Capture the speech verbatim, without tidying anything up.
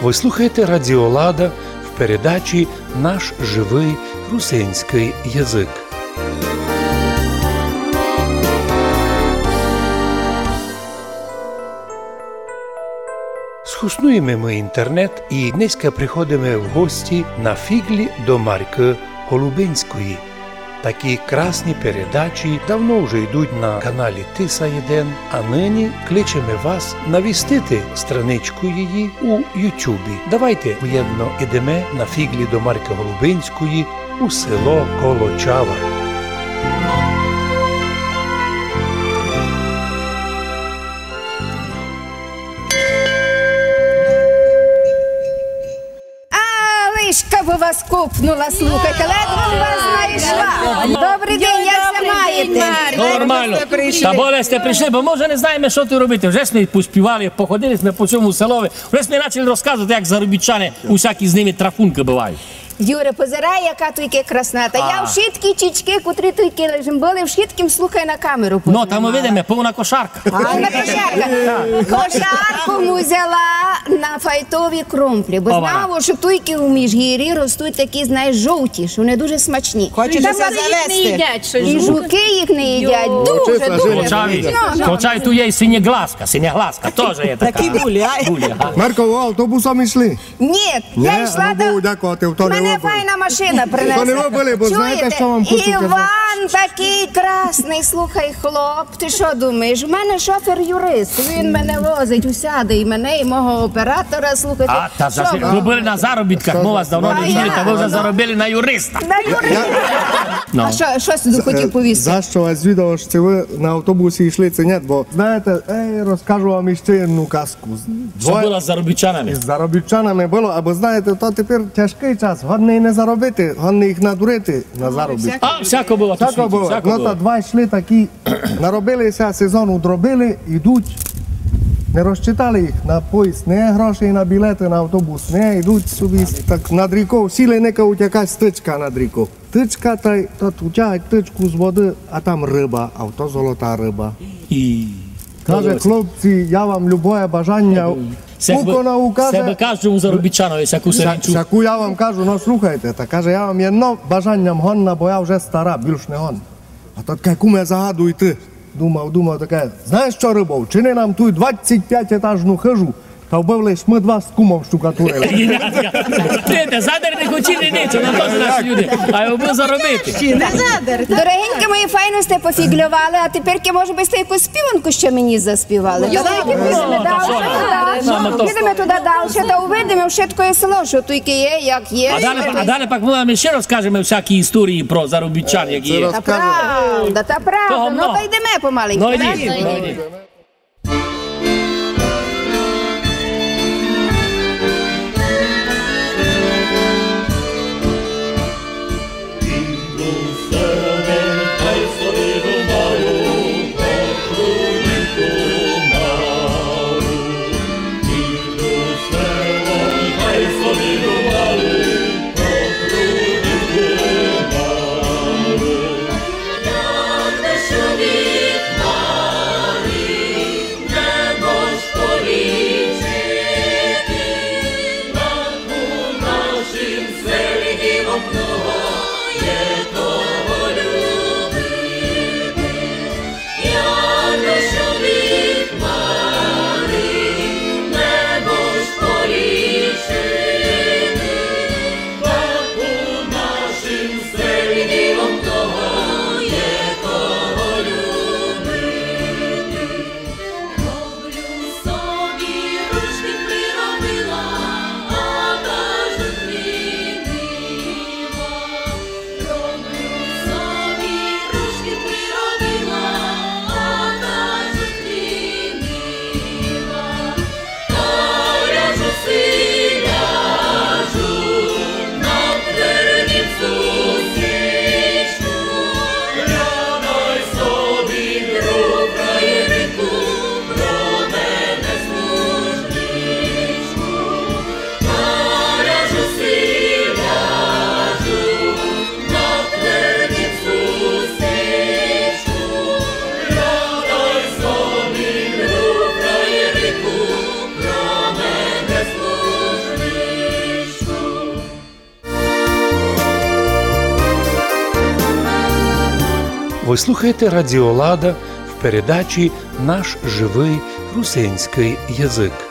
Ви слухаєте Радіо Лада в передачі «Наш живий русинський язик». Схуснуємо ми інтернет і днеска приходимо в гості на фіглі до Марки Голубинської. Такі красні передачі давно вже йдуть на каналі Тиса один, а нині кличемо вас навістити страничку її у Ютубі. Давайте воєнно ідемо на фіглі до Марки Голубинської у село Колочава. Бо вас купнула, слухайте, ледве вас знайшла. Добрий день, як це маєте? Нормально. Та боле сте прийшли, бо ми вже не знаємо, що тут робити. Вже ми поспівали, походили ми по цьому селові. Вже ми почали розказувати, як заробітчани усякі з ними трафунки бувають. Юре, позирай, яка тільки красна. Та я в шиткі чічки, котрі тільки лежим були, в шиткім, слухай, на камеру. Ну, там ми видимо, повна кошарка. Повна кошарка. Кошарку му взяла на файтові крумплі, бо знав, що тільки у Міжгір'ї ростуть такі, знаєш, жовті, що вони дуже смачні. Хочете завести? І жуки їх не їдять. Дуже, дуже. Колчаві. Колчаві тут є і синєгласка. Синєгласка теж є така. Такі були, а? Марко, автобусом йшли? Ні, я йшла до... Дякувати, то не Мене файна машина принесла. То не ви були, бо знаєте, що вам хочу сказати? Іван такий красний, слухай, хлоп, ти що думаєш? У мене шофер-юрист, він мене возить, усяде і мене, і мого оператора, слухайте. А, та за що? Ви були на заробітках, ми вас давно не чули, та ви вже заробили на юриста. На юриста. А що, що сюди хотів повісти? За що вас відомо, що ви на автобусі йшли, це ні, бо, знаєте, ей, розкажу вам іще одну казку. Що було з заробітчанами? З заробітчанами було, або знаєте, то тепер тяжкий час, годний не заробити, годний їх надурити на заробітку. А, всяко було тут Всяко світі, було. всяко Ну, було. та два йшли такі, наробилися, сезон удробили, йдуть, не розчитали їх на поїзд, не грошей на білети, на автобус, не, йдуть собі так над рікою, сіли некауть якась тичка над рікою. Тичка, та тут утягають тичку з води, а там риба, а то золота риба. І... Каже, хлопці, я вам любое бажання виконав, Себе каже, кажу заробітчанові, всяку серенчу. всяку я вам кажу, ну слухайте, та каже, я вам єдно бажанням гонна, бо я вже стара, більш не гон. А то таке, куме, загадуй ти. Думав, думав, таке, знаєш що, рибов, чини нам тут двадцять п'ять етажну хижу, та вбив лиш ми два з кумом штукатурили. Ти, задер не хочі не нічого, нам теж наші люди, а його би заробити. Дорогенькі мої, файно сте пофіглювали, а тепер, може би, сте якусь співанку ще мені заспівали. Давайте підемо далі, підемо туди далі, та увидимо, що таке село, що тільки є, як є. А далі, а далі пак ми вам ще розкажемо всякі історії про заробітчан, які є. Та правда, та правда, Того ну много. та йдемо помаленьку. Ну так? йдіть, ну йдіть. Ви слухаєте Радіо Лада в передачі «Наш живий русинський язик».